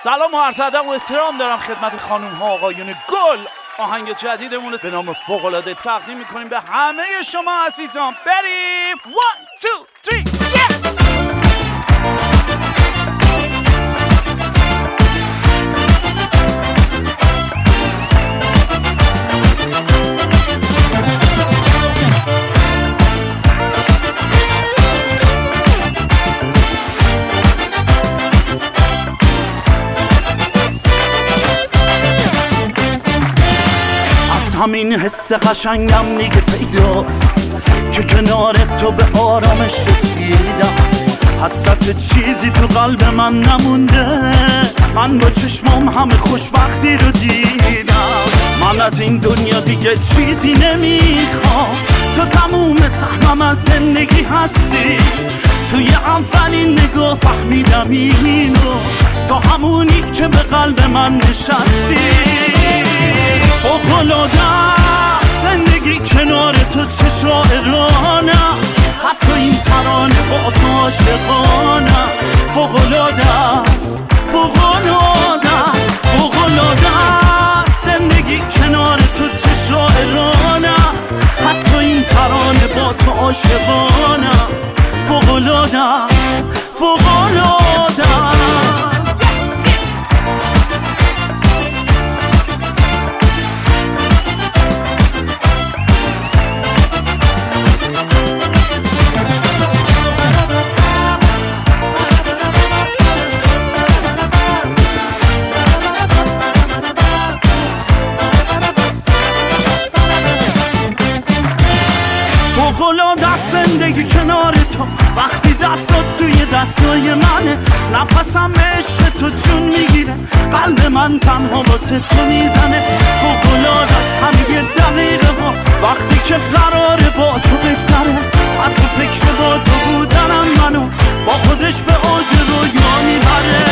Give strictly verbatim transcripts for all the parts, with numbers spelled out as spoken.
سلام و عرض ادب و احترام دارم خدمت خانم ها آقایون گل. آهنگ جدیدمون به نام فوق‌العاده تقدیم میکنیم به همه شما عزیزان. بریم one two three yeah! همین حس قشنگم دیگه پیداست که کنار تو به آرامش رسیدم. حسرت چیزی تو قلب من نمونده، من با چشمام همه خوشبختی رو دیدم. من از این دنیا دیگه چیزی نمیخوام، تو تموم سهمم از زندگی هستی. توی اولین نگاه فهمیدم اینو، تو همونی که به قلب من نشستی. فوق‌العاده زندگی کنار تو چه شاعرانه است، حتی این ترانه با تو عاشقانه. فوق‌العاده است، فوق‌العاده است، فوق‌العاده است زندگی کنار تو چه شاعرانه است، حتی این ترانه با تو عاشقانه است. فوق‌العاده است، فوق‌العاده است. فوق‌العاده است زندگی کنار تو، وقتی دستات توی دستای منه. نفسم عشق تو جون میگیره، قلب من تنها واسه تو میزنه. فوق‌العاده است همین یه دقیقه ها، وقتی که قراره با تو بگذره. حتی فکر با تو بودنم منو با خودش به اوج رویا میبره.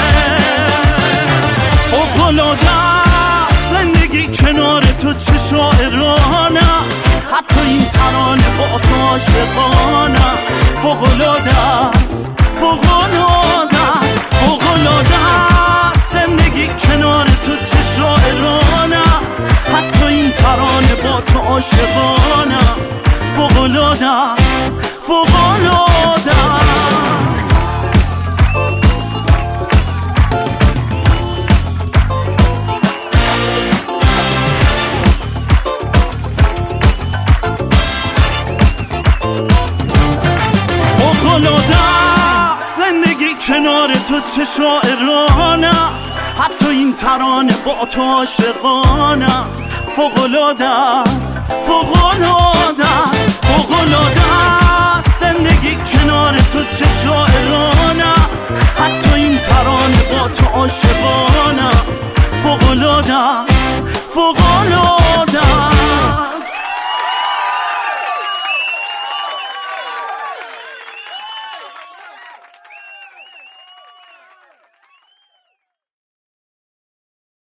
فوق‌العاده است زندگی کنار تو چه شاعرانه است، حتی این ترانه با تو عاشقانه. فوق‌العاده است، فوق‌العاده است، فوق‌العاده است زندگی کنار تو چه شاعرانه است، حتی این ترانه با تو عاشقانه است. فوق‌العاده است، فوق‌العاده است. فوق‌العاده است زندگی کنار تو چه شاعرانه است، حتی این ترانه با تو عاشقانه است. فوق‌العاده است، فوق‌العاده است، فوق‌العاده است زندگی کنار تو چه شاعرانه است، حتی این ترانه با تو عاشقانه است. فوق‌العاده است، فوق‌العاده